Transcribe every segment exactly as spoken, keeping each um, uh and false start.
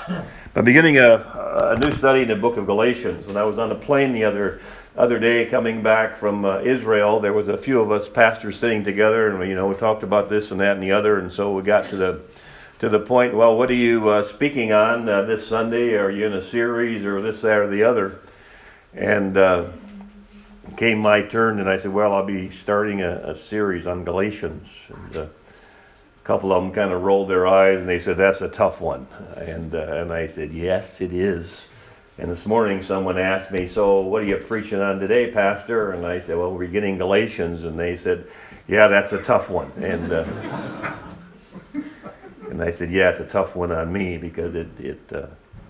I'm beginning a, a new study in the book of Galatians. When I was on the plane the other other day coming back from uh, Israel, there was a few of us pastors sitting together, and we, you know, we talked about this and that and the other, and so we got to the to the point. Well, what are you uh, speaking on uh, this Sunday? Are you in a series or this, that, or the other? And uh, came my turn, and I said, well, I'll be starting a, a series on Galatians. And, uh, a couple of them kind of rolled their eyes, and they said, that's a tough one. And, uh, and I said, yes, it is. And this morning someone asked me, so what are you preaching on today, Pastor? And I said, well, we're beginning Galatians. And they said, yeah, that's a tough one. And uh, and I said, yeah, it's a tough one on me because it, it uh,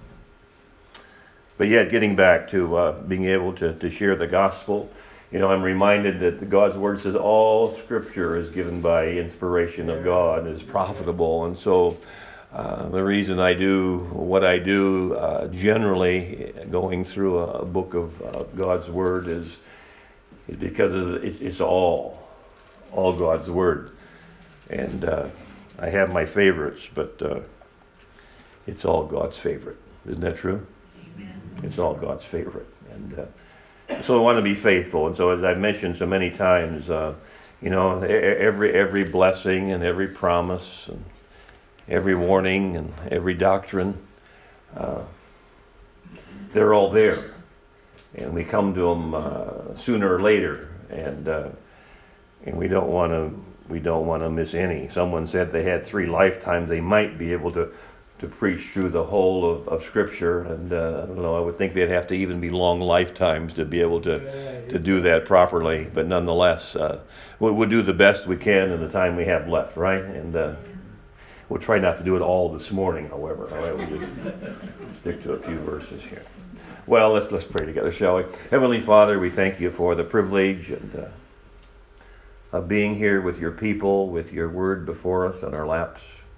but yet getting back to uh, being able to, to share the gospel, you know, I'm reminded that God's word says all scripture is given by inspiration of God and is profitable. And so uh, the reason I do what I do uh, generally going through a book of uh, God's word is, is because it's all, all God's word. And uh, I have my favorites, but uh, it's all God's favorite. Isn't that true? It's all God's favorite. And uh, so I want to be faithful. And so as I've mentioned so many times, uh, you know, every every blessing and every promise and every warning and every doctrine, uh, they're all there. And we come to them uh, sooner or later. And uh, and we don't want to we don't want to miss any. Someone said they had three lifetimes. They might be able to to preach through the whole of, of Scripture, and uh, I don't know, I would think they'd have to even be long lifetimes to be able to, to do that properly, but nonetheless, uh, we'll, we'll do the best we can in the time we have left, right? And uh, we'll try not to do it all this morning, however. All right, we'll just stick to a few verses here. Well, let's let's pray together, shall we? Heavenly Father, we thank you for the privilege and uh, of being here with your people, with your word before us on our laps.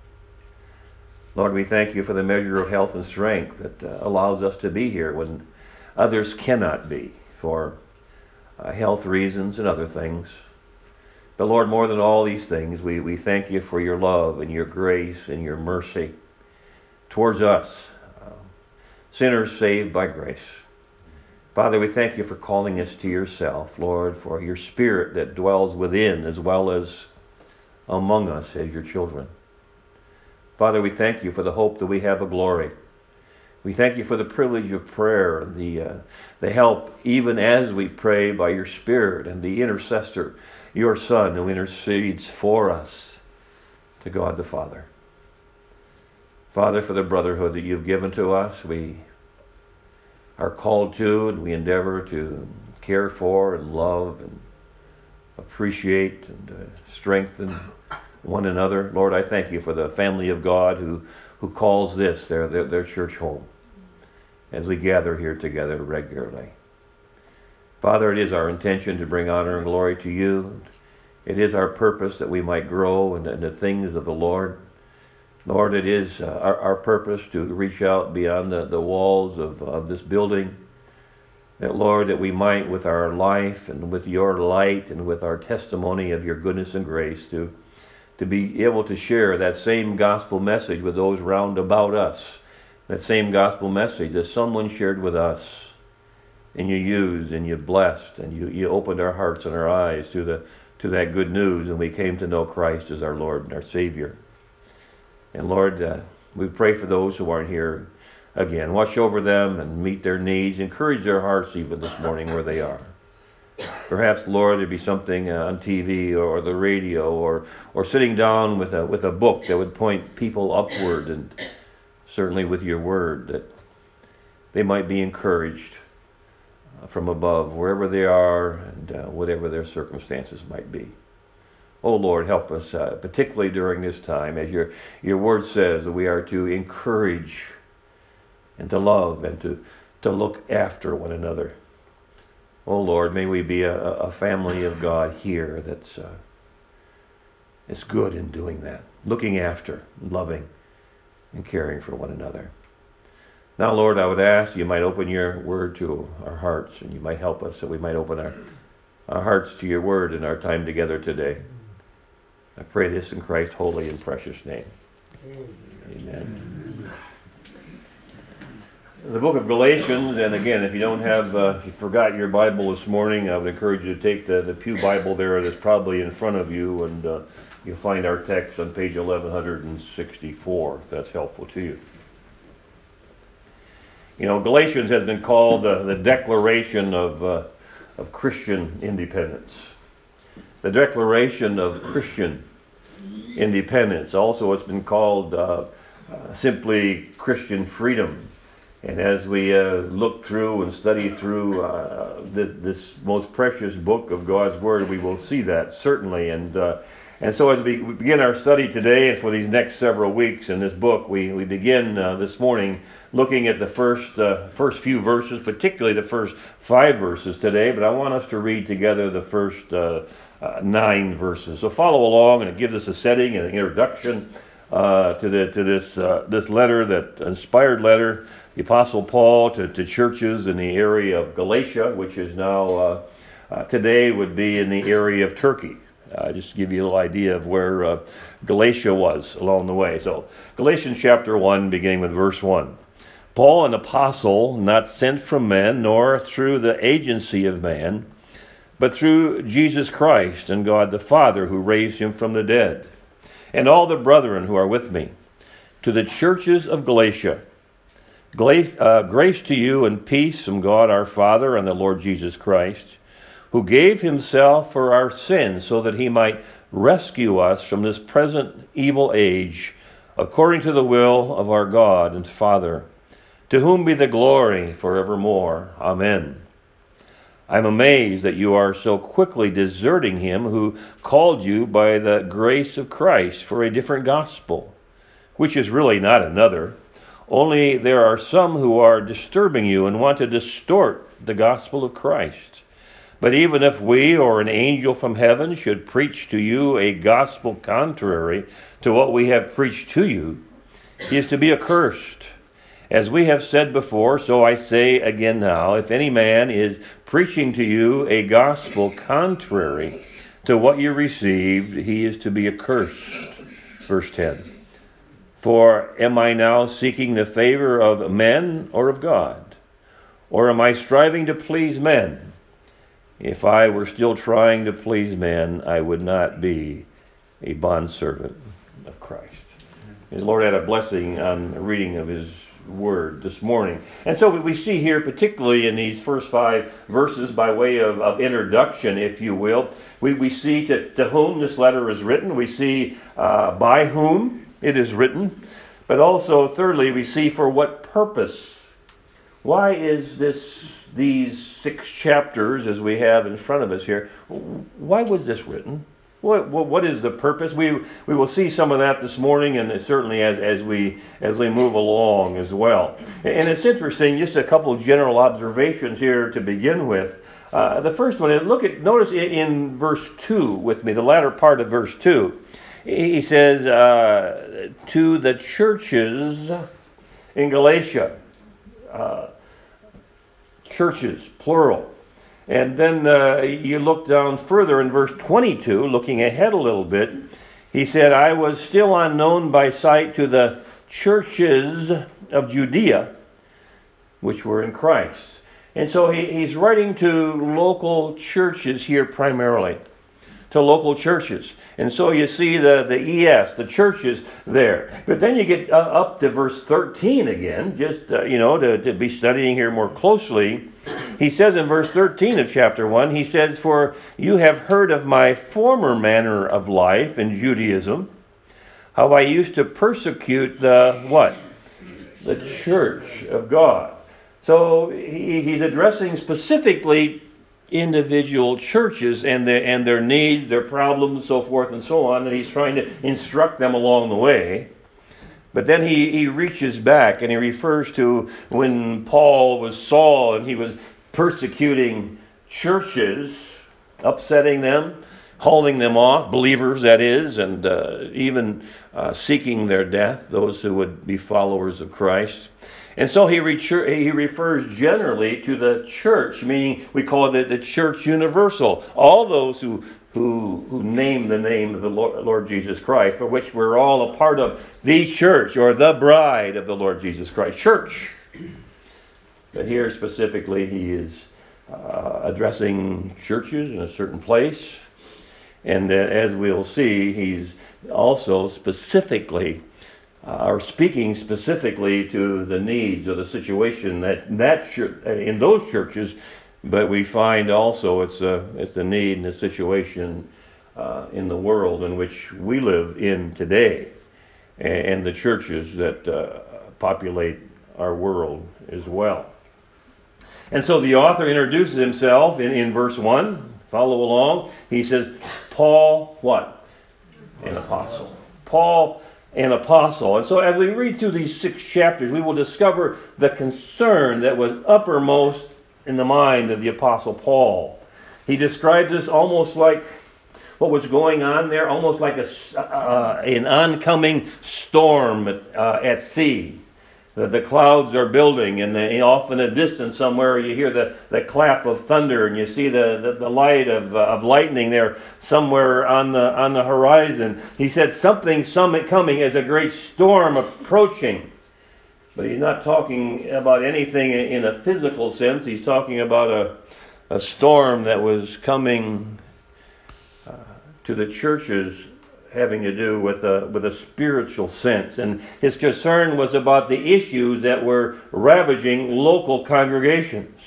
Lord, we thank you for the measure of health and strength that uh, allows us to be here when others cannot be for uh, health reasons and other things. But Lord, more than all these things, we, we thank you for your love and your grace and your mercy towards us, uh, sinners saved by grace. Father, we thank you for calling us to yourself, Lord, for your Spirit that dwells within as well as among us as your children. Father, we thank you for the hope that we have of glory. We thank you for the privilege of prayer, the uh, the help even as we pray by your Spirit and the intercessor, your Son, who intercedes for us to God the Father. Father, for the brotherhood that you've given to us, we are called to and we endeavor to care for and love and appreciate and uh, strengthen one another. Lord, I thank you for the family of God who, who calls this their, their, their church home as we gather here together regularly. Father, it is our intention to bring honor and glory to you. It is our purpose that we might grow in, in the things of the Lord. Lord, it is uh, our, our purpose to reach out beyond the, the walls of, of this building. That, Lord, that we might with our life and with your light and with our testimony of your goodness and grace to to be able to share that same gospel message with those round about us, that same gospel message that someone shared with us, and you used and you blessed and you, you opened our hearts and our eyes to the to that good news, and we came to know Christ as our Lord and our Savior. And Lord, uh, we pray for those who aren't here. Again, watch over them and meet their needs, encourage their hearts even this morning where they are. Perhaps, Lord, there'd be something uh, on T V or the radio or or sitting down with a with a book that would point people upward, and certainly with your word, that they might be encouraged uh, from above, wherever they are and uh, whatever their circumstances might be. Oh, Lord, help us, uh, particularly during this time, as your, your word says, that we are to encourage and to love and to, to look after one another. Oh, Lord, may we be a, a family of God here that's uh, is good in doing that, looking after, loving, and caring for one another. Now, Lord, I would ask you might open your word to our hearts, and you might help us that we might open our, our hearts to your word in our time together today. I pray this in Christ's holy and precious name. Amen. Amen. The book of Galatians, and again, if you don't have, uh, if you forgot your Bible this morning, I would encourage you to take the, the Pew Bible there that's probably in front of you, and uh, you'll find our text on page eleven sixty-four, if that's helpful to you. You know, Galatians has been called uh, the declaration of, uh, of Christian independence. The declaration of Christian independence. Also, it's been called uh, uh, simply Christian freedom. And as we uh, look through and study through uh, the, this most precious book of God's Word, we will see that, certainly. And uh, and so as we begin our study today and for these next several weeks in this book, we, we begin uh, this morning looking at the first, uh, first few verses, particularly the first five verses today. But I want us to read together the first uh, uh, nine verses. So follow along, and it gives us a setting and an introduction uh, to, the, to this, uh, this letter, that inspired letter, the Apostle Paul to, to churches in the area of Galatia, which is now, uh, uh, today would be in the area of Turkey. Uh, just to give you a little idea of where uh, Galatia was along the way. So, Galatians chapter one, beginning with verse one. Paul, an apostle, not sent from men, nor through the agency of man, but through Jesus Christ and God the Father, who raised him from the dead, and all the brethren who are with me, to the churches of Galatia. Uh, grace to you and peace from God our Father and the Lord Jesus Christ, who gave himself for our sins so that he might rescue us from this present evil age, according to the will of our God and Father, to whom be the glory forevermore. Amen. I am amazed that you are so quickly deserting him who called you by the grace of Christ for a different gospel, which is really not another. Only there are some who are disturbing you and want to distort the gospel of Christ. But even if we or an angel from heaven should preach to you a gospel contrary to what we have preached to you, he is to be accursed. As we have said before, so I say again now, if any man is preaching to you a gospel contrary to what you received, he is to be accursed. Verse ten. For am I now seeking the favor of men or of God? Or am I striving to please men? If I were still trying to please men, I would not be a bondservant of Christ. And the Lord had a blessing on the reading of his word this morning. And so we see here, particularly in these first five verses, by way of, of introduction, if you will, we, we see to, to whom this letter is written. We see uh, by whom it is written, but also, thirdly, we see for what purpose. Why is this, these six chapters, as we have in front of us here, why was this written? What, what, what is the purpose? We we will see some of that this morning, and certainly as, as we as we move along as well. And it's interesting, just a couple of general observations here to begin with. Uh, the first one, look at notice in, in verse two with me, the latter part of verse two. He says, uh, to the churches in Galatia. Uh, churches, plural. And then uh, you look down further in verse twenty-two, looking ahead a little bit. He said, I was still unknown by sight to the churches of Judea, which were in Christ. And so he, he's writing to local churches here primarily. To local churches. And so you see the, the E S, the churches there. But then you get uh, up to verse thirteen again, just, uh, you know, to, to be studying here more closely. He says in verse thirteen of chapter one, he says, for you have heard of my former manner of life in Judaism, how I used to persecute the, what? The church of God. So he, he's addressing specifically individual churches and their and their needs, their problems, so forth and so on, and he's trying to instruct them along the way. But then he, he reaches back and he refers to when Paul was Saul and he was persecuting churches, upsetting them, hauling them off, believers that is, and uh, even uh, seeking their death, those who would be followers of Christ. And so he, re- he refers generally to the church, meaning we call it the church universal. All those who, who, who name the name of the Lord, Lord Jesus Christ, for which we're all a part of the church or the bride of the Lord Jesus Christ. Church. But here specifically, he is uh, addressing churches in a certain place. And uh, as we'll see, he's also specifically, uh, or speaking specifically to the needs or the situation that, that church, in those churches. But we find also it's a, it's a need and a situation uh, in the world in which we live in today, and the churches that uh, populate our world as well. And so the author introduces himself in, in verse one. Follow along. He says, Paul, what? An apostle. Paul, an apostle. And so as we read through these six chapters, we will discover the concern that was uppermost in the mind of the apostle Paul. He describes this almost like what was going on there, almost like a, uh, an oncoming storm at, uh, at sea. The, the clouds are building, and the, off in the distance somewhere you hear the, the clap of thunder, and you see the, the, the light of, uh, of lightning there somewhere on the on the horizon. He said something, something coming as a great storm approaching. But he's not talking about anything in a physical sense. He's talking about a, a storm that was coming uh, to the churches, having to do with a, with a spiritual sense. And his concern was about the issues that were ravaging local congregations.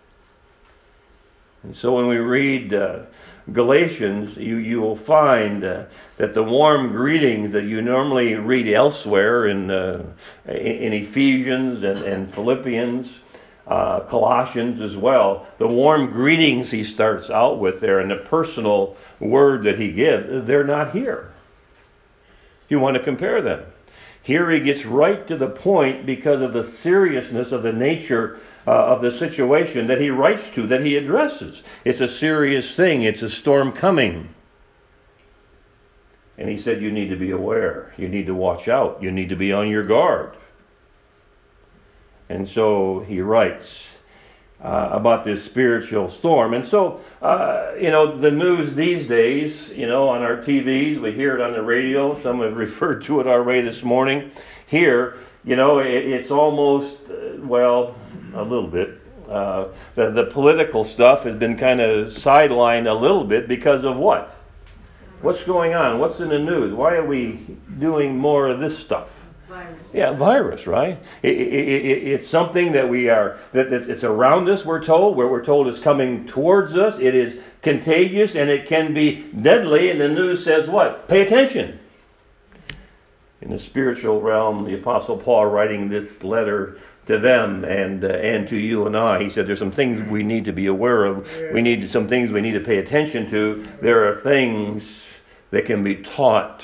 And so when we read uh, Galatians, you, you will find uh, that the warm greetings that you normally read elsewhere in, uh, in, in Ephesians and, and Philippians, uh, Colossians as well, the warm greetings he starts out with there and the personal word that he gives, they're not here. You want to compare them. Here he gets right to the point because of the seriousness of the nature uh, of the situation that he writes to, that he addresses. It's a serious thing. It's a storm coming. And he said you need to be aware. You need to watch out. You need to be on your guard. And so he writes Uh, about this spiritual storm. And so, uh, you know, the news these days, you know, on our T Vs, we hear it on the radio. Some have referred to it already this morning. Here, you know, it, it's almost, uh, well, a little bit. Uh, the, the political stuff has been kind of sidelined a little bit because of what? What's going on? What's in the news? Why are we doing more of this stuff? Virus. Yeah, virus, right? It, it, it, it's something that we are, that it's around us, we're told, where we're told it's coming towards us. It is contagious and it can be deadly. And the news says what? Pay attention. In the spiritual realm, the Apostle Paul writing this letter to them and uh, and to you and I, he said there's some things we need to be aware of. We need some things we need to pay attention to. There are things that can be taught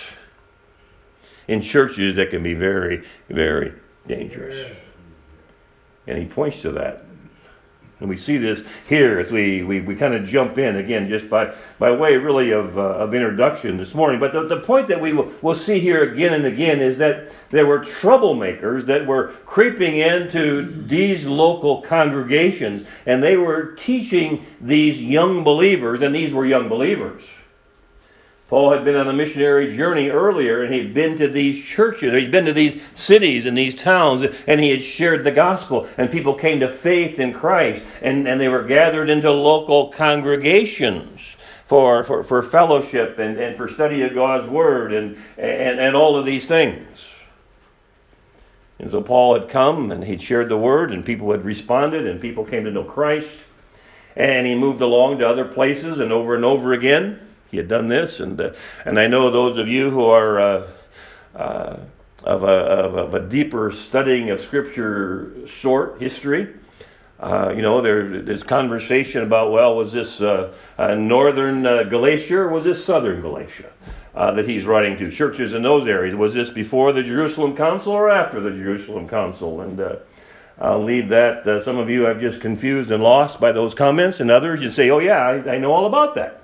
in churches that can be very, very dangerous. And he points to that. And we see this here as we, we, we kind of jump in, again, just by, by way really of, uh, of introduction this morning. But the, the point that we will we'll see here again and again is that there were troublemakers that were creeping into these local congregations. And they were teaching these young believers, and these were young believers. Paul had been on a missionary journey earlier, and he'd been to these churches, he'd been to these cities and these towns, and he had shared the gospel, and people came to faith in Christ, and, and they were gathered into local congregations for, for, for fellowship and, and for study of God's Word and, and, and all of these things. And so Paul had come, and he'd shared the Word, and people had responded, and people came to know Christ, and he moved along to other places, and over and over again, he had done this, and uh, and I know those of you who are uh, uh, of, a, of, a, of a deeper studying of Scripture sort, history, uh, you know, there, there's conversation about, well, was this uh, uh, northern uh, Galatia or was this southern Galatia uh, that he's writing to? Churches in those areas. Was this before the Jerusalem Council or after the Jerusalem Council? And uh, I'll leave that. Uh, some of you I've just confused and lost by those comments, and others you say, oh yeah, I, I know all about that.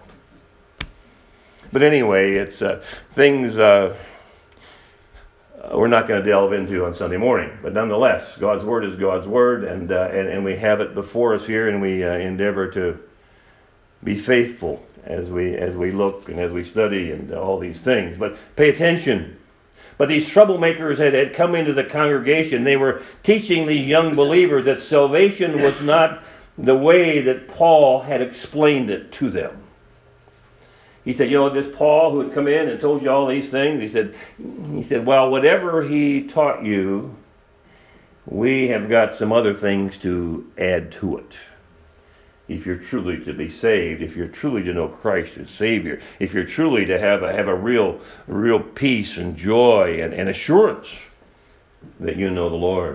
But anyway, it's uh, things uh, we're not going to delve into on Sunday morning. But nonetheless, God's Word is God's Word, and uh, and, and we have it before us here, and we uh, endeavor to be faithful as we as we look and as we study and all these things. But pay attention. but these troublemakers had, had come into the congregation. They were teaching these young believers that salvation was not the way that Paul had explained it to them. He said, you know, this Paul who had come in and told you all these things, he said, he said, well, whatever he taught you, we have got some other things to add to it. If you're truly to be saved, if you're truly to know Christ as Savior, if you're truly to have a, have a real, real peace and joy and, and assurance that you know the Lord.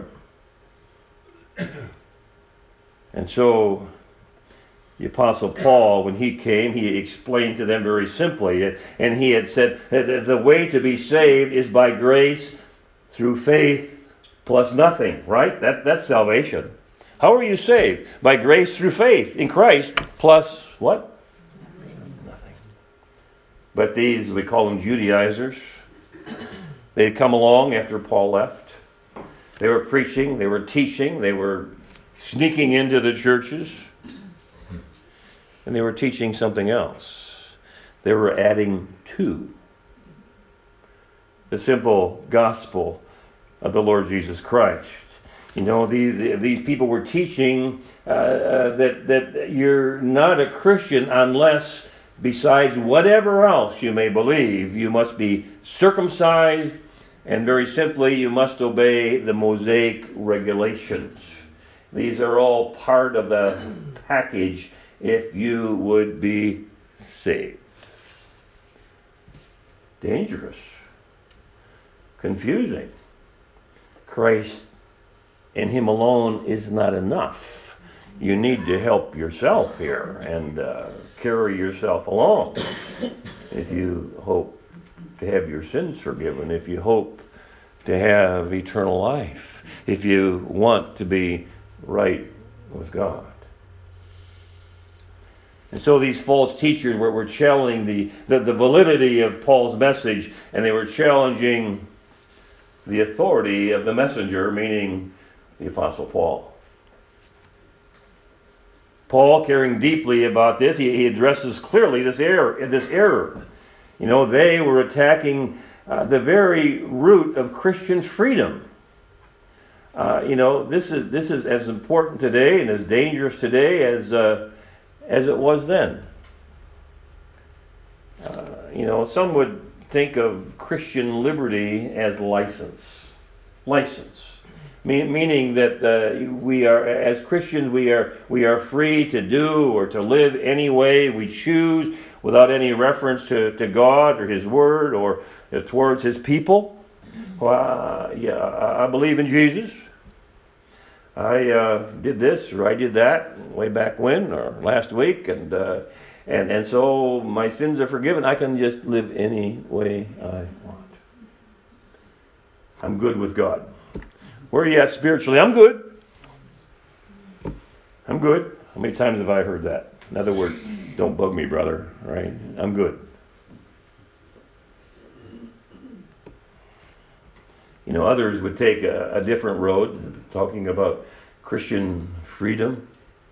And so the Apostle Paul, when he came, he explained to them very simply, and he had said that the way to be saved is by grace through faith plus nothing, right? That, that's salvation. How are you saved? By grace through faith in Christ plus what? Nothing. But these, we call them Judaizers, they had come along after Paul left. They were preaching, they were teaching, they were sneaking into the churches, and they were teaching something else. They were adding to the simple gospel of the Lord Jesus Christ. You know, these, these people were teaching uh, uh, that, that you're not a Christian unless, besides whatever else you may believe, you must be circumcised, and very simply, you must obey the Mosaic regulations. These are all part of the package if you would be saved. Dangerous. Confusing. Christ and Him alone is not enough. You need to help yourself here and uh, carry yourself along if you hope to have your sins forgiven, if you hope to have eternal life, if you want to be right with God. And so these false teachers were, were challenging the, the, the validity of Paul's message, and they were challenging the authority of the messenger, meaning the Apostle Paul. Paul, caring deeply about this, he, he addresses clearly this error. This error. You know, they were attacking uh, the very root of Christian freedom. Uh, you know, this is this is as important today and as dangerous today as uh, as it was then. Uh, you know, some would think of Christian liberty as license. License. Meaning that uh, we are, as Christians, we are we are free to do or to live any way we choose without any reference to, to God or His Word or uh, towards His people. Well, uh, yeah, I believe in Jesus. I uh, did this or I did that way back when or last week, and uh, and and so my sins are forgiven. I can just live any way I want. I'm good with God. Where are you at spiritually? I'm good. I'm good. How many times have I heard that? In other words, don't bug me, brother. Right? I'm good. You know, others would take a, a different road, talking about Christian freedom.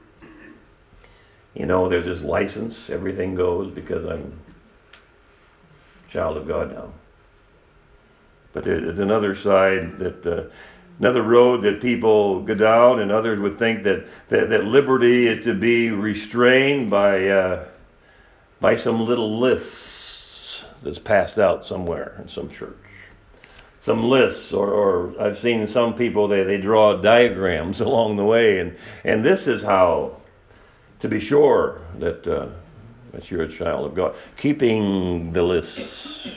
You know, there's this license. Everything goes because I'm a child of God now. But there's another side that... Uh, Another road that people go down, and others would think that, that, that liberty is to be restrained by uh, by some little lists that's passed out somewhere in some church. Some lists, or, or I've seen some people, they, they draw diagrams along the way, and, and this is how to be sure that, uh, that you're a child of God. Keeping the lists.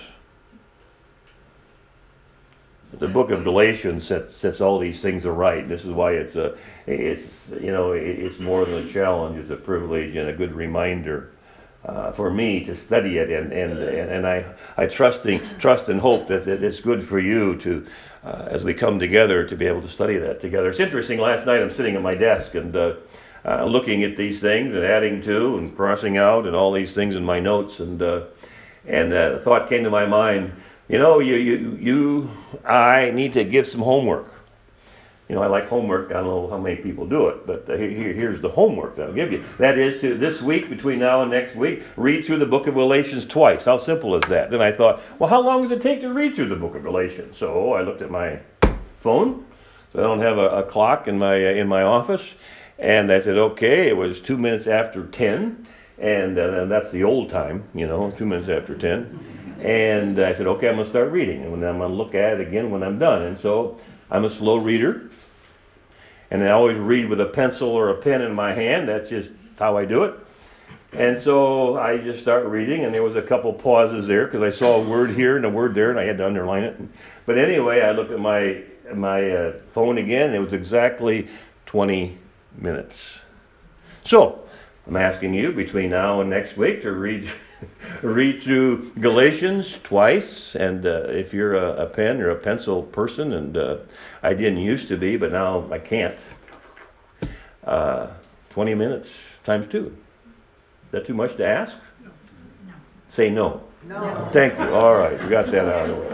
The book of Galatians sets, sets all these things aright. This is why it's a, it's you know, it's more than a challenge. It's a privilege and a good reminder uh, for me to study it, and and and I I trusting trust and hope that, that it's good for you to, uh, as we come together, to be able to study that together. It's interesting. Last night I'm sitting at my desk and uh, uh, looking at these things and adding to and crossing out and all these things in my notes, and uh, and uh, the thought came to my mind. You know, you, you, you, I need to give some homework You know, I like homework. I don't know how many people do it, but uh, here, here's the homework that I'll give you. That is to, this week, between now and next week, read through the book of Galatians twice. How simple is that? Then I thought, well, how long does it take to read through the book of Galatians? So I looked at my phone. So I don't have a, a clock in my uh, in my office. And I said, okay, it was two minutes after ten. And, uh, and that's the old time, you know, two minutes after ten. And I said, okay, I'm going to start reading. And I'm going to look at it again when I'm done. And so I'm a slow reader. And I always read with a pencil or a pen in my hand. That's just how I do it. And so I just start reading, and there was a couple pauses there because I saw a word here and a word there, and I had to underline it. But anyway, I looked at my my uh, phone again. And it was exactly twenty minutes. So I'm asking you between now and next week to read read through Galatians twice. And uh, if you're a, a pen or a pencil person, and uh, I didn't used to be, but now I can't. Uh, twenty minutes times two. Is that too much to ask? No. Say no. No. Thank you. All right, we got that out of the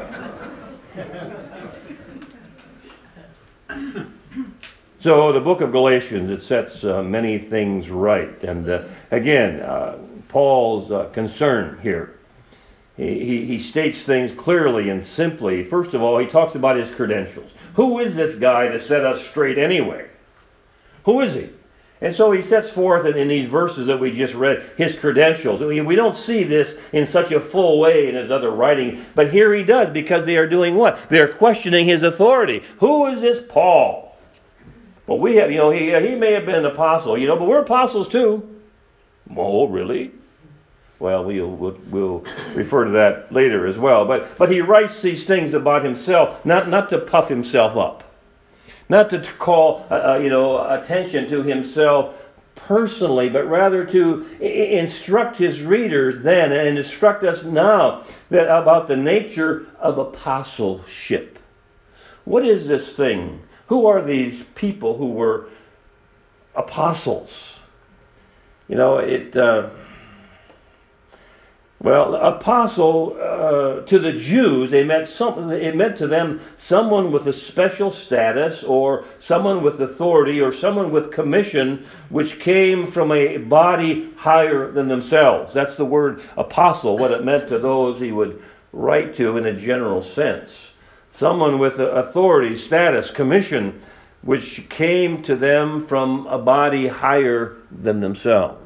way. So the book of Galatians, it sets uh, many things right. And uh, again, uh, Paul's uh, concern here. He, he, he states things clearly and simply. First of all, he talks about his credentials. Who is this guy to set us straight anyway? Who is he? And so he sets forth in, in these verses that we just read his credentials. We, we don't see this in such a full way in his other writing, but here he does, because they are doing what? They're questioning his authority. Who is this Paul? Well, we have, you know, he, he may have been an apostle, you know, but we're apostles too. Oh, really? Well, we'll, we'll, we'll refer to that later as well. But, but he writes these things about himself, not, not to puff himself up. Not to call, uh, you know, attention to himself personally, but rather to I- instruct his readers then and instruct us now that about the nature of apostleship. What is this thing? Who are these people who were apostles? You know, it... Uh, Well, apostle, uh, to the Jews, they meant something. It meant to them someone with a special status, or someone with authority, or someone with commission, which came from a body higher than themselves. That's the word apostle, what it meant to those he would write to in a general sense. Someone with authority, status, commission, which came to them from a body higher than themselves.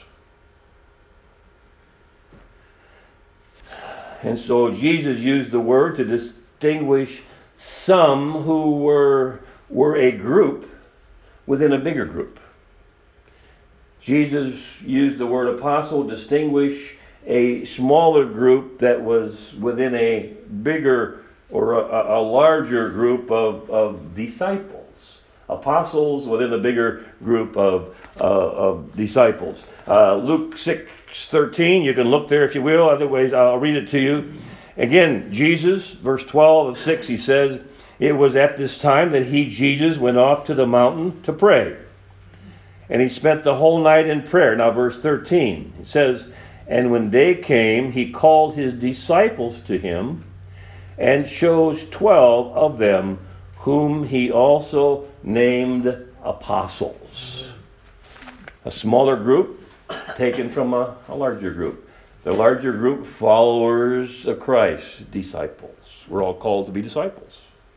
And so Jesus used the word to distinguish some who were, were a group within a bigger group. Jesus used the word apostle to distinguish a smaller group that was within a bigger or a, a larger group of, of disciples. Apostles within a bigger group of, uh, of disciples. Uh, Luke six thirteen, you can look there if you will. Otherwise, I'll read it to you. Again, Jesus, verse twelve of six, he says, it was at this time that he, Jesus, went off to the mountain to pray. And he spent the whole night in prayer. Now, verse thirteen, it says, and when day came, he called his disciples to him and chose twelve of them, whom he also named apostles. A smaller group taken from a, a larger group. The larger group, followers of Christ, disciples. We're all called to be disciples.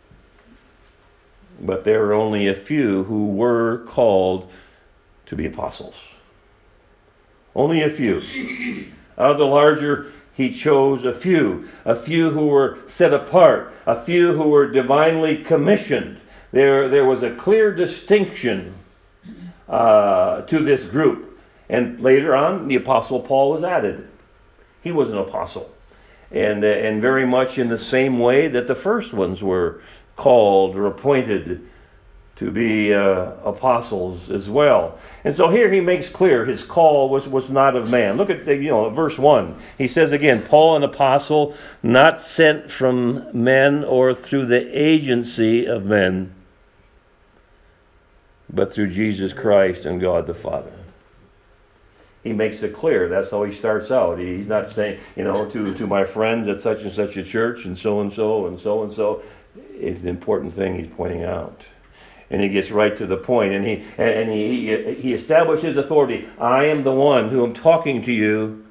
But there are only a few who were called to be apostles. Only a few. Out of the larger, he chose a few. A few who were set apart. A few who were divinely commissioned. There, there was a clear distinction uh, to this group. And later on, the Apostle Paul was added. He was an apostle. And, uh, and very much in the same way that the first ones were called or appointed to be uh, apostles as well. And so here he makes clear his call was, was not of man. Look at, you know, verse one. He says again, Paul, an apostle, not sent from men or through the agency of men, but through Jesus Christ and God the Father. He makes it clear. That's how he starts out. He's not saying, you know, to, to my friends at such and such a church and so and so and so and so. It's the important thing he's pointing out. And he gets right to the point, and he and he he establishes authority. I am the one who am talking to you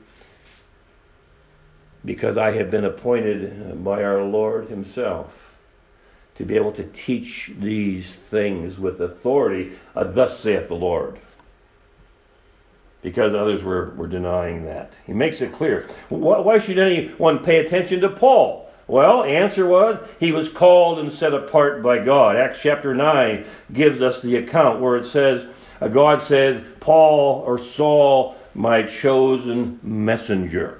because I have been appointed by our Lord himself to be able to teach these things with authority. Uh, thus saith the Lord. Because others were, were denying that. He makes it clear. Why, why should anyone pay attention to Paul? Well, answer was, he was called and set apart by God. Acts chapter nine gives us the account where it says, uh, God says, Paul or Saul, my chosen messenger.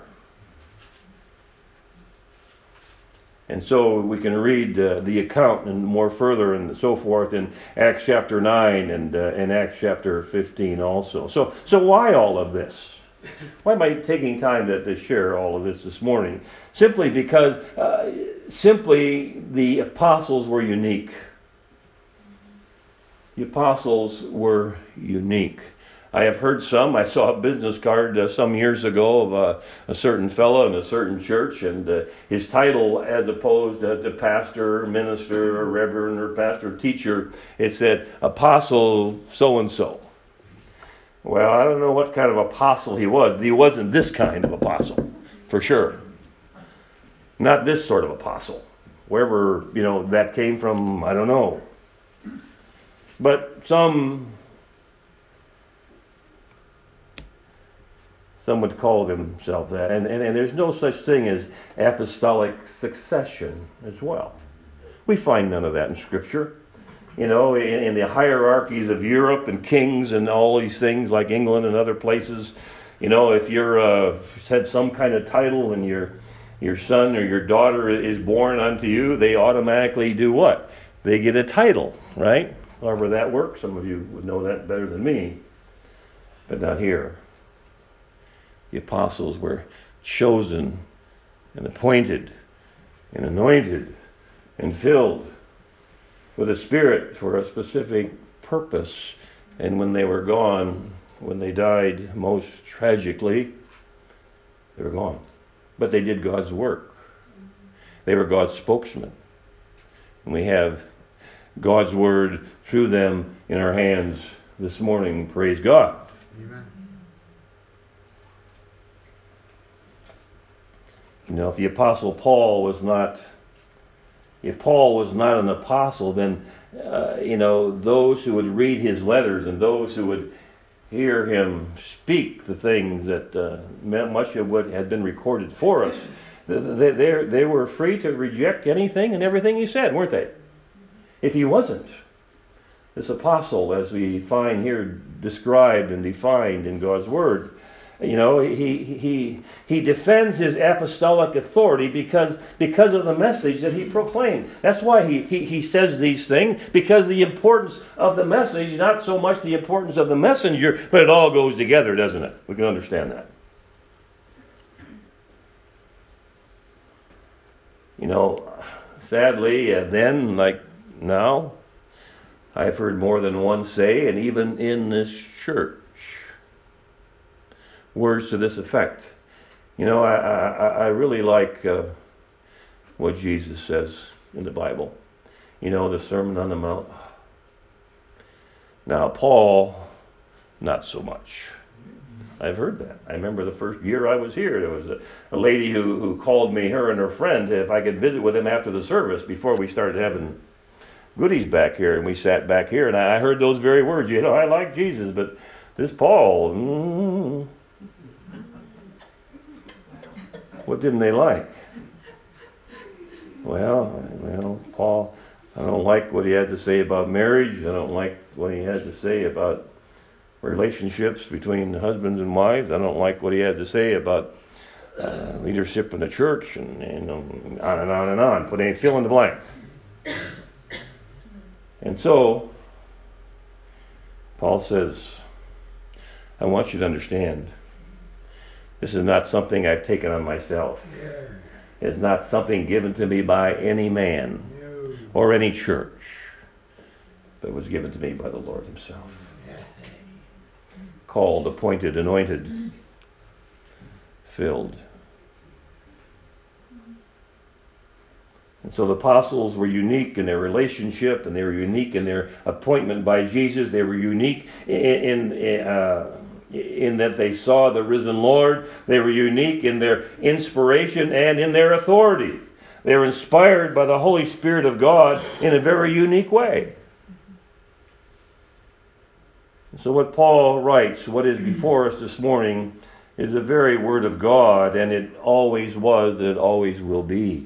And so we can read uh, the account and more further and so forth in Acts chapter nine and uh, in Acts chapter fifteen also. So, so why all of this? Why am I taking time to, to share all of this this morning? Simply because uh, simply the apostles were unique. The apostles were unique. I have heard some. I saw a business card uh, some years ago of uh, a certain fellow in a certain church, and uh, his title, as opposed uh, to pastor, minister, or reverend, or pastor, teacher, it said apostle so-and-so. Well, I don't know what kind of apostle he was, but he wasn't this kind of apostle, for sure. Not this sort of apostle. Wherever, you know, that came from, I don't know. But some... Some would call themselves that. And, and, and there's no such thing as apostolic succession as well. We find none of that in Scripture. You know, in, in the hierarchies of Europe and kings and all these things like England and other places, you know, if you're uh, had some kind of title and your your son or your daughter is born unto you, they automatically do what? They get a title, right? However that works. Some of you would know that better than me, but not here. The apostles were chosen and appointed and anointed and filled with the Spirit for a specific purpose. And when they were gone, when they died most tragically, they were gone. But they did God's work. They were God's spokesman. And we have God's word through them in our hands this morning. Praise God. Amen. You know, if the Apostle Paul was not, if Paul was not an apostle, then, uh, you know, those who would read his letters and those who would hear him speak the things that uh, much of what had been recorded for us, they, they, they were free to reject anything and everything he said, weren't they? If he wasn't this apostle, as we find here described and defined in God's Word, you know, he he he defends his apostolic authority because because of the message that he proclaimed. That's why he, he, he says these things, because the importance of the message, not so much the importance of the messenger, but it all goes together, doesn't it? We can understand that. You know, sadly, uh, then, like now, I've heard more than one say, and even in this church, words to this effect. You know, I I, I really like uh, what Jesus says in the Bible. You know, the Sermon on the Mount. Now, Paul, not so much. I've heard that. I remember the first year I was here, there was a, a lady who, who called me, her and her friend, if I could visit with them after the service before we started having goodies back here, and we sat back here, and I, I heard those very words. You know, I like Jesus, but this Paul, mm, what didn't they like? Well, well, Paul, I don't like what he had to say about marriage. I don't like what he had to say about relationships between husbands and wives. I don't like what he had to say about uh, leadership in the church, and, and um, on and on and on. Put a fill in the blank. And so, Paul says, I want you to understand, this is not something I've taken on myself. It's not something given to me by any man or any church, but it was given to me by the Lord himself. Called, appointed, anointed, filled. And so the apostles were unique in their relationship, and they were unique in their appointment by Jesus. They were unique in, in, uh, in that they saw the risen Lord. They were unique in their inspiration and in their authority. They were inspired by the Holy Spirit of God in a very unique way. So what Paul writes, what is before us this morning, is the very Word of God, and it always was, and it always will be.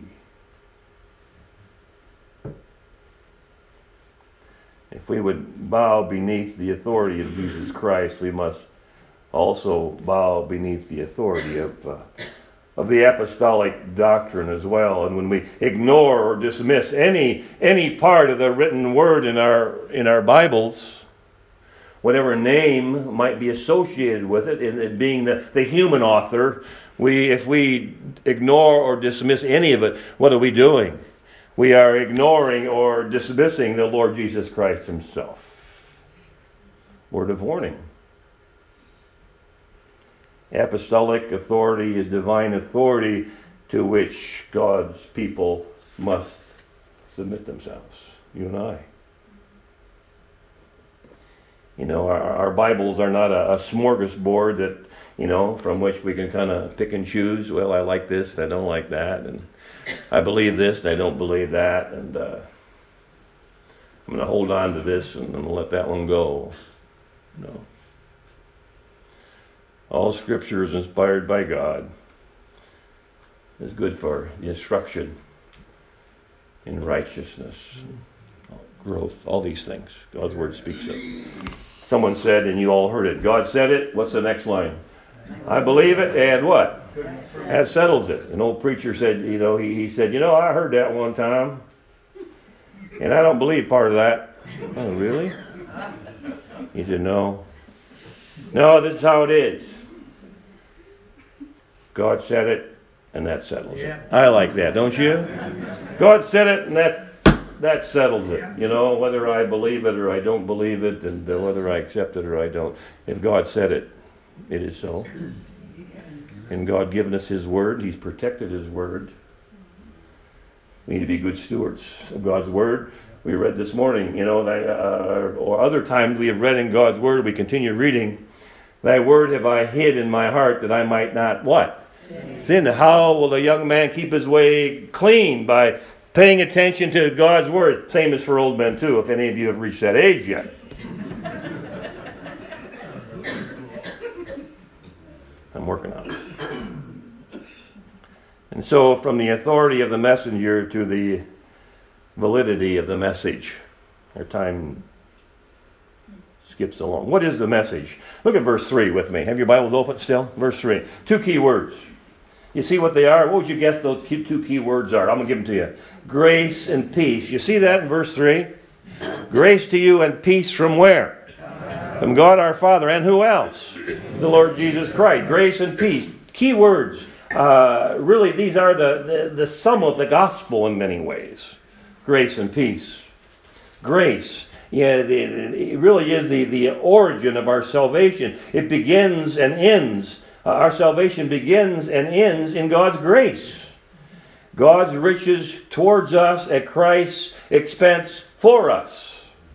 If we would bow beneath the authority of Jesus Christ, we must also bow beneath the authority of uh, of the apostolic doctrine as well. And when we ignore or dismiss any any part of the written word in our in our Bibles, whatever name might be associated with it, in it being the, the human author, we if we ignore or dismiss any of it, what are we doing? We are ignoring or dismissing the Lord Jesus Christ himself. Word of warning. Apostolic authority is divine authority to which God's people must submit themselves. You and I. You know, our, our Bibles are not a, a smorgasbord that, you know, from which we can kind of pick and choose. Well, I like this, I don't like that, and I believe this, I don't believe that, and uh, I'm going to hold on to this and I'm going to let that one go. No. All Scripture is inspired by God. It's good for the instruction in righteousness, growth, all these things God's Word speaks of. Someone said, and you all heard it, God said it. What's the next line? I believe it, and what? That settles it. An old preacher said, you know, he, he said, you know, I heard that one time, and I don't believe part of that. Oh, really? He said, no. No, this is how it is. God said it, and that settles it. I like that, don't you? God said it, and that that settles it. You know, whether I believe it or I don't believe it, and whether I accept it or I don't. If God said it, it is so. And God given us His Word, He's protected His Word. We need to be good stewards of God's Word. We read this morning, you know, that, uh, or other times we have read in God's Word, we continue reading, Thy Word have I hid in my heart that I might not, what? Sin. Sin. How will a young man keep his way clean? By paying attention to God's Word. Same as for old men too, if any of you have reached that age yet. I'm working on it. And so from the authority of the messenger to the validity of the message. Our time skips along. What is the message? Look at verse three with me. Have your Bibles open still? Verse three. Two key words. You see what they are? What would you guess those two key words are? I'm going to give them to you. Grace and peace. You see that in verse three? Grace to you and peace from where? From God our Father. And who else? The Lord Jesus Christ. Grace and peace. Key words. Uh, really, these are the, the, the sum of the gospel in many ways. Grace and peace. Grace. Yeah, the, the, it really is the, the origin of our salvation. It begins and ends. Uh, our salvation begins and ends in God's grace. God's riches towards us at Christ's expense for us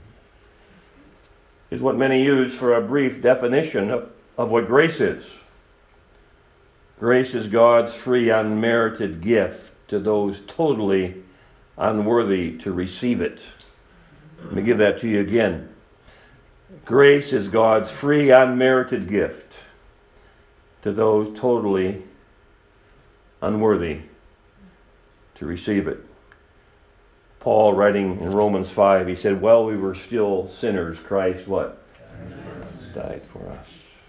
is what many use for a brief definition of, of what grace is. Grace is God's free, unmerited gift to those totally unworthy to receive it. Let me give that to you again. Grace is God's free, unmerited gift to those totally unworthy to receive it. Paul, writing in Romans five, he said, while we were still sinners, Christ, what? Died for us.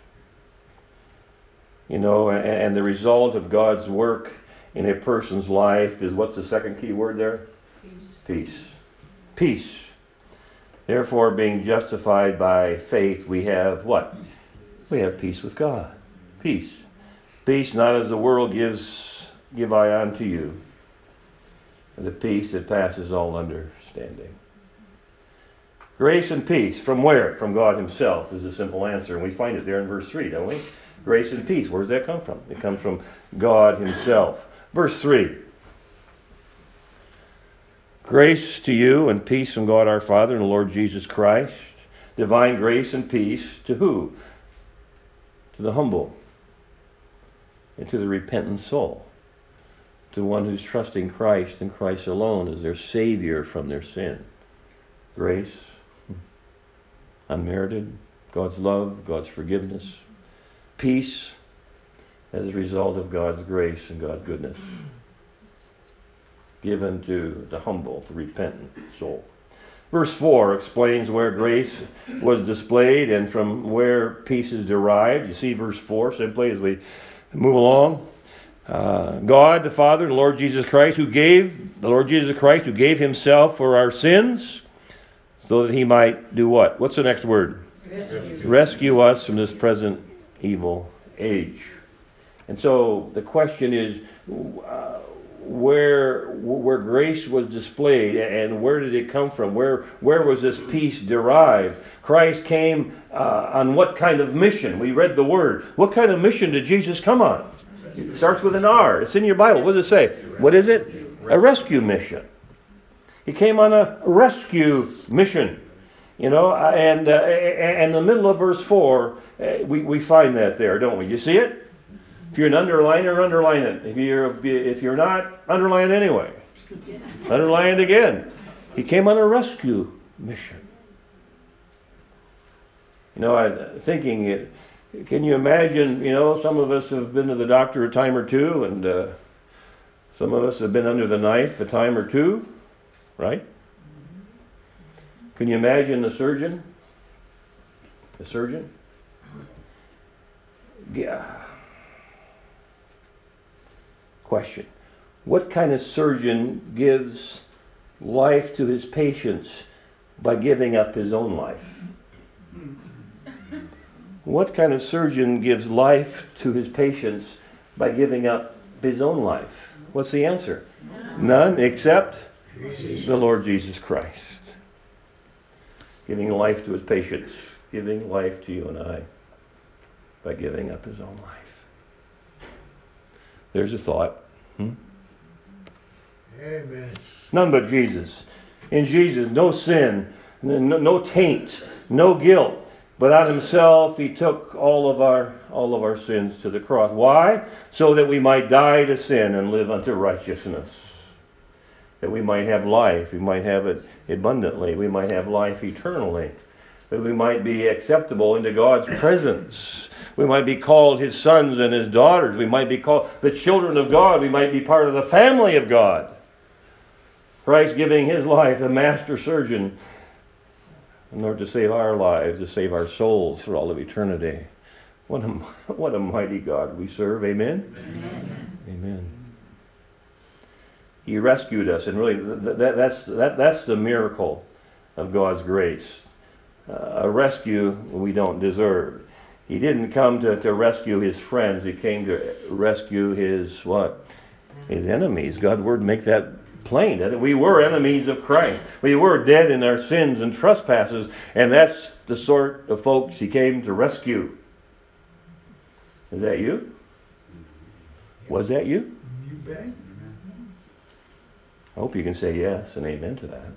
You know, and, and the result of God's work in a person's life is, what's the second key word there? Peace. Peace. Peace. Therefore, being justified by faith, we have what? We have peace with God. Peace. Peace not as the world gives, give I unto you, and the peace that passes all understanding. Grace and peace. From where? From God Himself is the simple answer. And we find it there in verse three, don't we? Grace and peace. Where does that come from? It comes from God Himself. Verse three. Grace to you and peace from God our Father and the Lord Jesus Christ. Divine grace and peace to who? To the humble and to the repentant soul. To one who's trusting Christ and Christ alone as their Savior from their sin. Grace, unmerited, God's love, God's forgiveness. Peace as a result of God's grace and God's goodness. Given to the humble, the repentant soul. Verse four explains where grace was displayed and from where peace is derived. You see verse four simply as we move along. Uh, God the Father and the Lord Jesus Christ who gave, the Lord Jesus Christ who gave himself for our sins so that he might do what? What's the next word? Rescue. Rescue us from this present evil age. And so the question is, uh, where where grace was displayed and where did it come from? Where where was this peace derived? Christ came uh, on what kind of mission? We read the word. What kind of mission did Jesus come on? It starts with an R. It's in your Bible. What does it say? What is it? A rescue mission. He came on a rescue mission. You know, and uh, and in the middle of verse four, uh, we, we find that there, don't we? You see it? If you're an underliner, underline it. If you're if you're not, underline it anyway. Underline it again. He came on a rescue mission. You know, I thinking it. Can you imagine? You know, some of us have been to the doctor a time or two, and uh, some of us have been under the knife a time or two, right? Can you imagine the surgeon? The surgeon? Yeah. Question. What kind of surgeon gives life to his patients by giving up his own life? What kind of surgeon gives life to his patients by giving up his own life? What's the answer? None, None except Jesus. The Lord Jesus Christ. Giving life to his patients. Giving life to you and I by giving up his own life. There's a thought. Hmm? Amen. None but Jesus. In Jesus, no sin, no, no taint, no guilt. But on himself, he took all of our all of our sins to the cross. Why? So that we might die to sin and live unto righteousness. That we might have life. We might have it abundantly. We might have life eternally. That we might be acceptable into God's presence. We might be called his sons and his daughters. We might be called the children of God. We might be part of the family of God. Christ giving his life, the master surgeon, in order to save our lives, to save our souls for all of eternity. What a, what a mighty God we serve. Amen? Amen. Amen. He rescued us, and really that, that, that's, that, that's the miracle of God's grace. Uh, a rescue we don't deserve. He didn't come to, to rescue his friends. He came to rescue his what? His enemies. God's word make that plain. That we were enemies of Christ. We were dead in our sins and trespasses, and that's the sort of folks he came to rescue. Is that you? Was that you? You bet. I hope you can say yes and amen to that.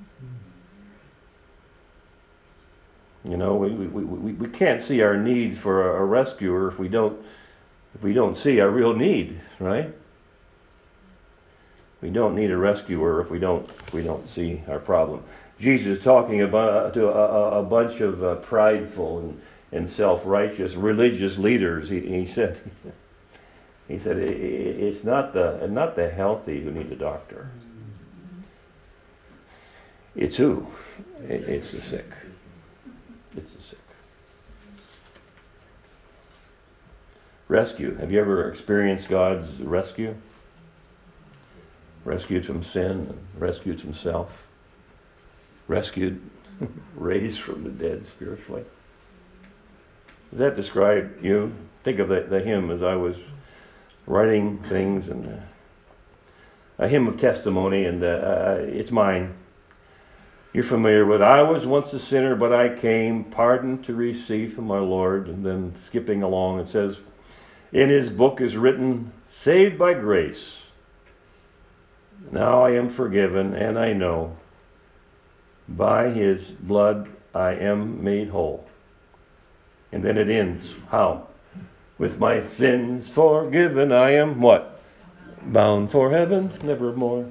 You know, we, we, we, we can't see our need for a, a rescuer if we don't if we don't see our real need, right? We don't need a rescuer if we don't if we don't see our problem. Jesus talking about to a, a bunch of uh, prideful and, and self-righteous religious leaders. He, he said, he said, it's not the not the healthy who need a doctor. It's who? It's the sick. It's the sick. Rescue. Have you ever experienced God's rescue? Rescued from sin, rescued from self, rescued, raised from the dead spiritually. Does that describe you? Think of the, the hymn as I was writing things, and uh, a hymn of testimony, and uh, uh, it's mine. You're familiar with, I was once a sinner, but I came, pardon to receive from our Lord. And then skipping along, it says, in his book is written, saved by grace, Now I am forgiven, and I know by his blood I am made whole. And then it ends. How? With my sins forgiven, I am what? Bound for heaven, nevermore.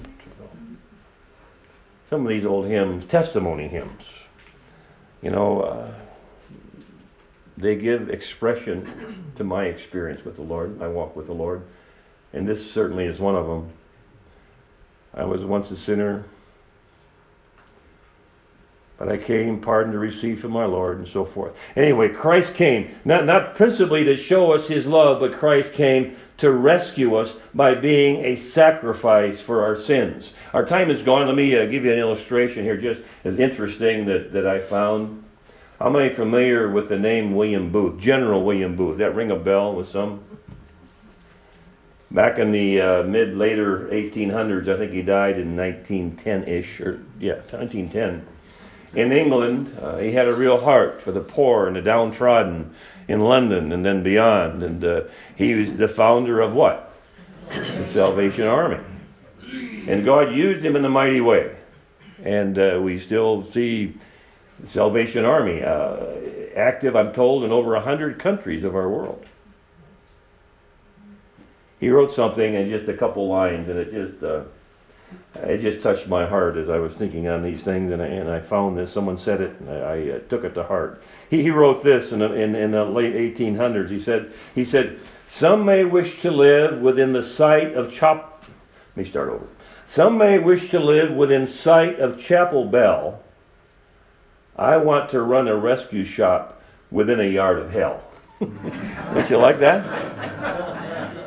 Some of these old hymns, testimony hymns, you know, uh, they give expression to my experience with the Lord. I walk with the Lord. And this certainly is one of them. I was once a sinner, but I came, pardon to receive from my Lord, and so forth. Anyway, Christ came, not, not principally to show us his love, but Christ came to rescue us by being a sacrifice for our sins. Our time is gone. Let me uh, give you an illustration here, just as interesting that, that I found. How many familiar with the name William Booth? General William Booth. That ring a bell with some? Back in the uh, mid, later eighteen hundreds, I think he died in nineteen ten-ish, or yeah, nineteen ten. In England, uh, he had a real heart for the poor and the downtrodden in London and then beyond. And uh, he was the founder of what? The Salvation Army. And God used him in a mighty way. And uh, we still see the Salvation Army uh, active, I'm told, in over one hundred countries of our world. He wrote something in just a couple lines, and it just uh, it just touched my heart as I was thinking on these things, and I, and I found this. Someone said it, and I, I uh, took it to heart. He, he wrote this in, in, in the late eighteen hundreds. He said, he said, some may wish to live within the sight of Chop... Let me start over. Some may wish to live within sight of Chapel Bell. I want to run a rescue shop within a yard of hell. Don't you like that?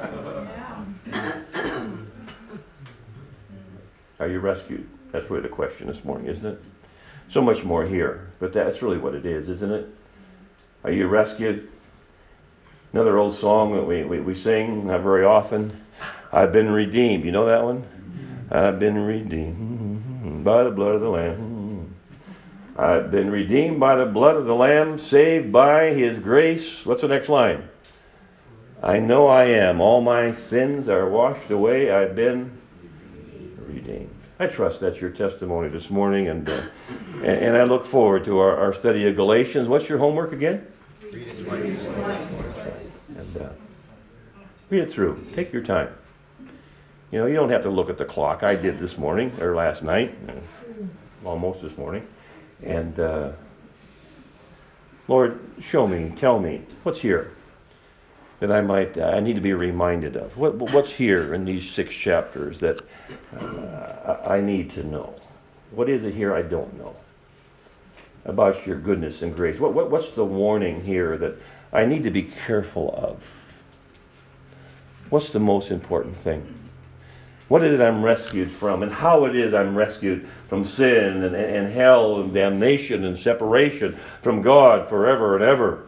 Are you rescued? That's really the question this morning, isn't it? So much more here, but that's really what it is, isn't it? Are you rescued? Another old song that we, we, we sing not very often. I've been redeemed. You know that one? I've been redeemed by the blood of the Lamb. I've been redeemed by the blood of the Lamb, saved by his grace. What's the next line? I know I am. All my sins are washed away. I've been redeemed. I trust that's your testimony this morning, and uh, and, and I look forward to our, our study of Galatians. What's your homework again? Read it twice. And uh, read it through. Take your time. You know, you don't have to look at the clock. I did this morning, or last night, uh, almost this morning. And uh, Lord, show me, tell me, what's here that I might, uh, I need to be reminded of? What, what's here in these six chapters that uh, I need to know? What is it here I don't know about your goodness and grace? What, what What's the warning here that I need to be careful of? What's the most important thing? What is it I'm rescued from, and how it is I'm rescued from sin and, and hell and damnation and separation from God forever and ever?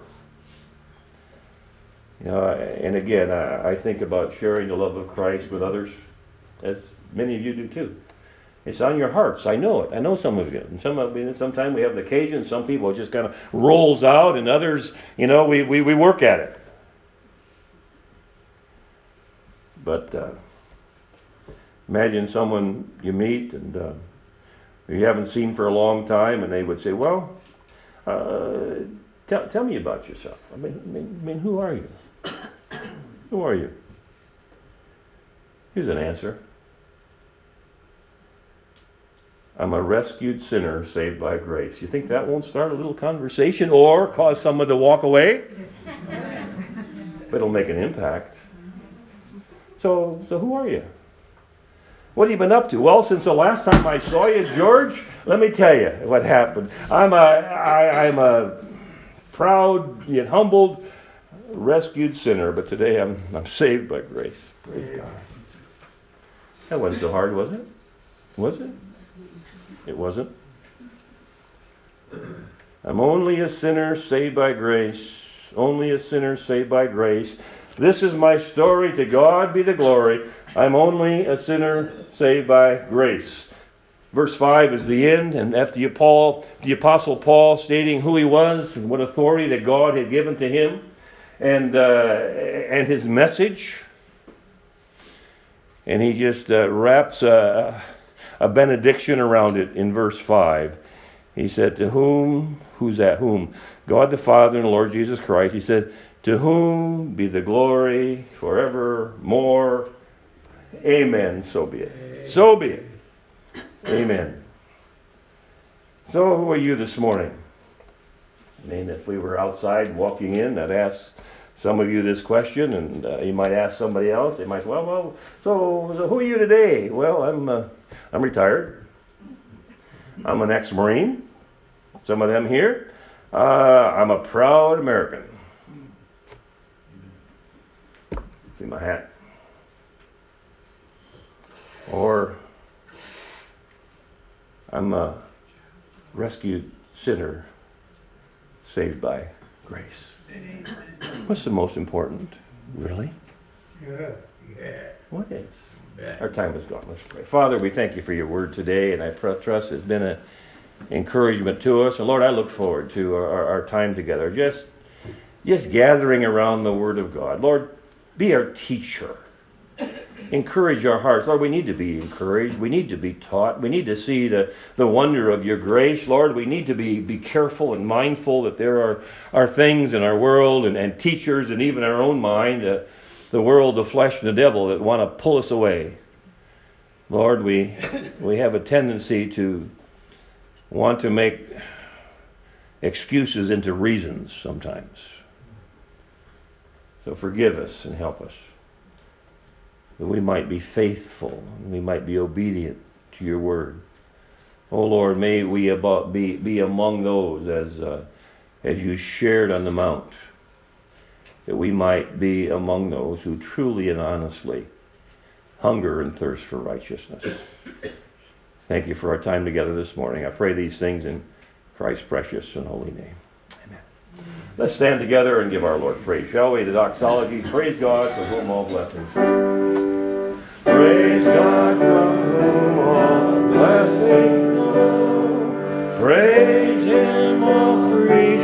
You know, and again, I, I think about sharing the love of Christ with others, as many of you do too. It's on your hearts. I know it. I know some of you. And some of you, sometimes we have the occasion. Some people it just kind of rolls out, and others, you know, we, we, we work at it. But uh, imagine someone you meet and uh, you haven't seen for a long time, and they would say, well, uh, tell, tell me about yourself. I mean, I mean, I mean, who are you? Who are you? Here's an answer. I'm a rescued sinner saved by grace. You think that won't start a little conversation or cause someone to walk away? But it'll make an impact. So, so who are you? What have you been up to? Well, since the last time I saw you, George, let me tell you what happened. I'm a, I, I'm a proud yet humbled, rescued sinner, but today I'm, I'm saved by grace. Praise God. That wasn't so hard, was it? Was it? It wasn't. I'm only a sinner saved by grace. Only a sinner saved by grace. This is my story. To God be the glory. I'm only a sinner saved by grace. Verse five is the end, and after Paul, the Apostle Paul stating who he was and what authority that God had given to him, and uh, and his message. And he just uh, wraps a, a benediction around it in verse five. He said, to whom, who's that whom? God the Father and the Lord Jesus Christ. He said, to whom be the glory forevermore. Amen. So be it. So be it. Amen. So who are you this morning? I mean, if we were outside walking in, I'd ask some of you this question, and uh, you might ask somebody else. They might say, well, well, so, so who are you today? Well, I'm, uh, I'm retired. I'm an ex-Marine. Some of them here. Uh, I'm a proud American. See my hat. Or I'm a rescued sinner saved by grace. What's the most important? Really? Yeah. Yeah. What is? Our time is gone. Let's pray. Father, we thank you for your word today, and I trust it's been an encouragement to us. And Lord, I look forward to our, our time together, just, just gathering around the word of God. Lord, be our teacher. Encourage our hearts. Lord, we need to be encouraged. We need to be taught. We need to see the, the wonder of your grace. Lord, we need to be, be careful and mindful that there are, are things in our world and, and teachers and even our own mind, uh, the world, the flesh, and the devil that want to pull us away. Lord, we, we have a tendency to want to make excuses into reasons sometimes. So forgive us and help us, that we might be faithful, and we might be obedient to your word. Oh Lord, may we about be, be among those as, uh, as you shared on the mount, that we might be among those who truly and honestly hunger and thirst for righteousness. Thank you for our time together this morning. I pray these things in Christ's precious and holy name. Amen. Let's stand together and give our Lord praise, shall we? The doxology. Praise God, from whom all blessings. Praise God, from whom all blessings flow. Praise him, all creation.